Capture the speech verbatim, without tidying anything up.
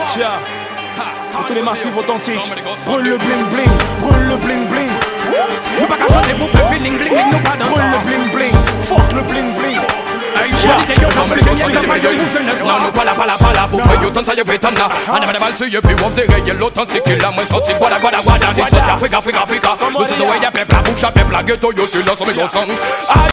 Pour tous les massifs authentiques, brûle le bling bling, brûle le bling bling. Nous pas qu'à chanter pour faire bling bling bling, nous pas dans brûle le bling bling, fuck le bling bling. Hey, yeah, ça me les gosses, les gars, non, nous pas la, pas la, pas la, pour faire autant ça y est vétan là. On a mal sur yeux, puis on déraille l'authentique, il a moins sorti, guada, guada, guada, des sorties Africa, Africa, Africa. Nous sommes ouais, y'a peuple, la bouche, peuple, la ghetto, yo, tu l'as, ça me gosses.